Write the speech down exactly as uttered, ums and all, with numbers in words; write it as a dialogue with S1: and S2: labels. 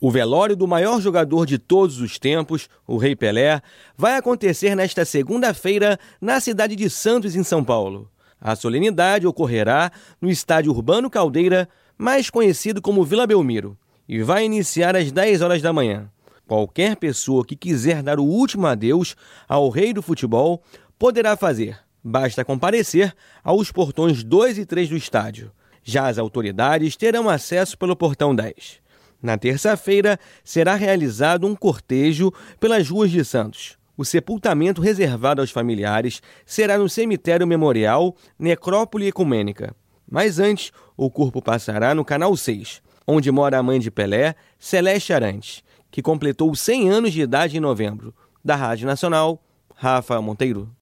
S1: O velório do maior jogador de todos os tempos, o Rei Pelé, vai acontecer nesta segunda-feira na cidade de Santos, em São Paulo. A solenidade ocorrerá no Estádio Urbano Caldeira, mais conhecido como Vila Belmiro, e vai iniciar às dez horas da manhã. Qualquer pessoa que quiser dar o último adeus ao rei do futebol poderá fazer. Basta comparecer aos portões dois e três do estádio. Já as autoridades terão acesso pelo portão dez. Na terça-feira, será realizado um cortejo pelas ruas de Santos. O sepultamento reservado aos familiares será no cemitério memorial Necrópole Ecumênica. Mas antes, o corpo passará no Canal seis, onde mora a mãe de Pelé, Celeste Arantes, que completou cem anos de idade em novembro. Da Rádio Nacional, Rafa Monteiro.